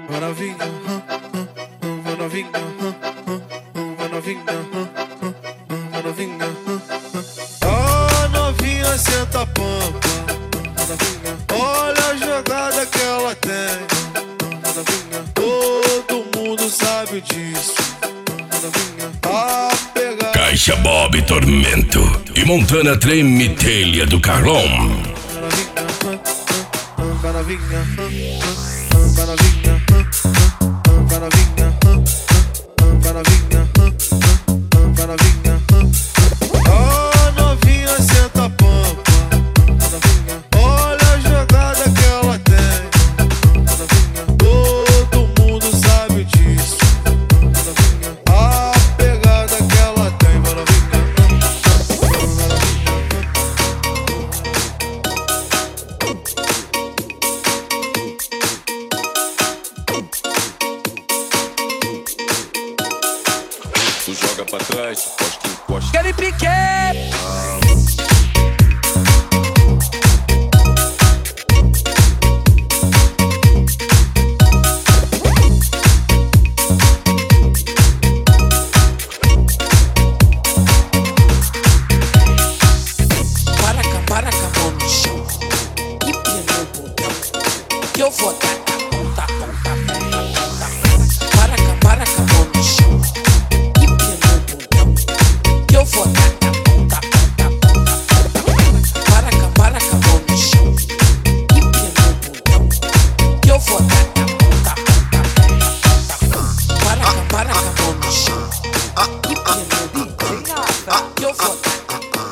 vai novinha, vai novinha, vai novinha, vai novinha. A novinha senta a pampa, a novinha. Olha a jogada que ela tem, a novinha. Todo mundo sabe disso, a novinha. A pegar Caixa Bob Tormento e Montana Treme Telha do Carlão. Vai novinha, vai novinha, vai novinha, vai novinha, vai novinha. A novinha senta a pampa, a novinha. Olha a jogada que ela tem, a novinha. Todo mundo sabe disso, a novinha. A pegada que ela tem, vai novinha. Tu joga pra trás, posta em costa. Quero piquet. Para com a mão no chão e prenda o botão que eu vou dar a ponta, ponta, ponta, ponta. Para com a mão no chão e prenda o botão que eu vou dar a ponta, ponta, ponta, ponta. Para com a mão no chão e prenda o botão que eu vou dar a ponta, ponta, ponta, ponta. Para com a mão no chão e prenda o botão que eu vou dar.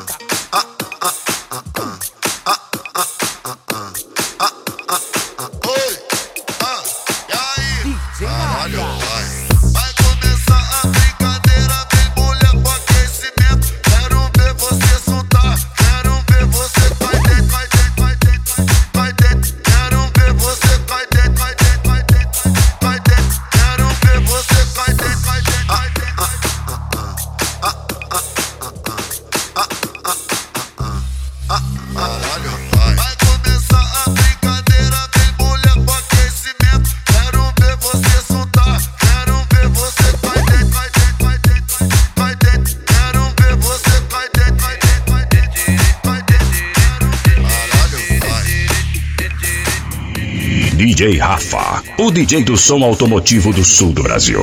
Vai começar a brincadeira, vem mulher com aquecimento. Quero ver você soltar, quero ver você vai dentro, vai dentro, vai dentro, vai dentro. Quero ver você vai dentro, vai dentro, vai dentro, vai dentro. Quero ver você vai dentro, vai dentro, vai dentro. Caralho, rapaz. Vai começar a brincadeira, vem mulher com aquecimento. Quero ver você soltar, quero ver você vai dentro, vai dentro, vai dentro, vai dentro. Quero ver você vai dentro, vai dentro, vai dentro, vai dentro. Caralho, vai. DJ Rafa, o DJ do som automotivo do sul do Brasil.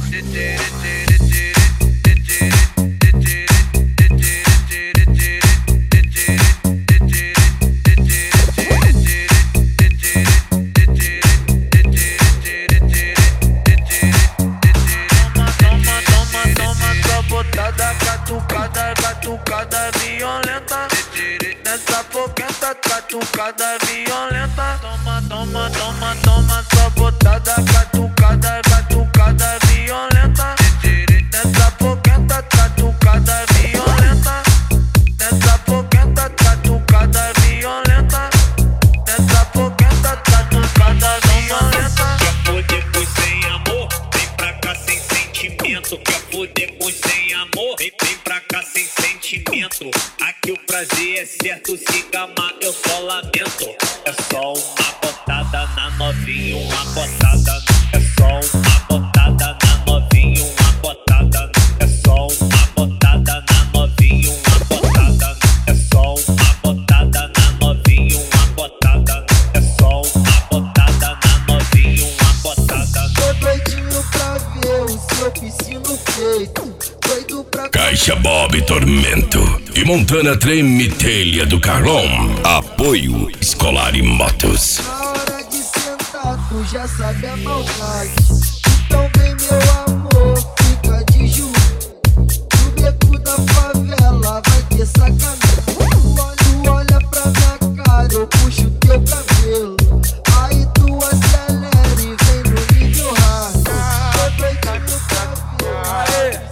Catucada violenta, nessa foguenta, catucada violenta. Toma, toma, toma, toma, sua botada, catucada, catucada violenta. Nessa foguenta, catucada violenta. Nessa foguenta, catucada violenta. Nessa foguenta, catucada violenta. Quer foder com sem amor? Vem pra cá sem sentimento. Quer foder com sem amor? Vem pra cá sem sentimento. Aqui o prazer é certo, se gamar eu só lamento. É só uma botada na novinha, uma botada. É só uma botada na novinha, uma botada. É só uma botada na novinha, uma botada. É só uma botada na novinha, uma botada. É só uma botada na novinha, uma botada. Tô doidinho pra ver o seu piscino feito. Doido pra Caixa Bob Tormento e Montana Treme Telha do Carlão. Apoio Escolar e Motos. na hora de sentar, tu já sabe a maldade. Então vem meu amor, fica de joelho. No beco da favela vai ter sacanagem. Tu olha pra minha cara, eu puxo teu cabelo. Aí tu acelera e vem no nível hard. Tô doidinho pra ver.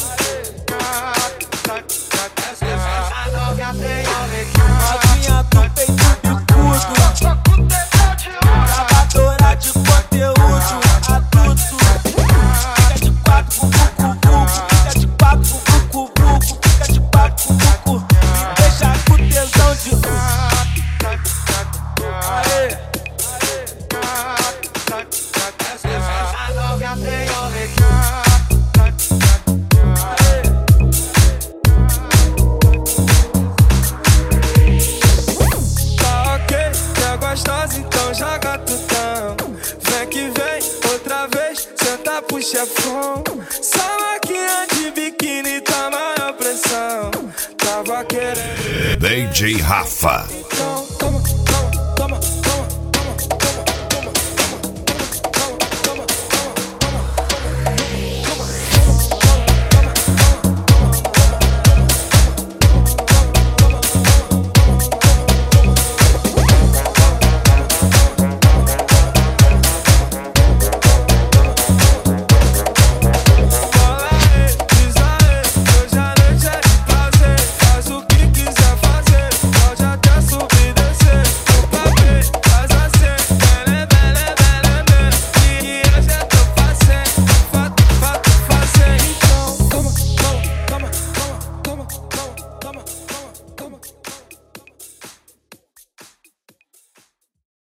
Novinha do peito bicudo, gravadora de conteúdo adulto. Fica de chefão. Salaquinha de biquíni tá maior pressão. Tava querendo DJ Rafa. então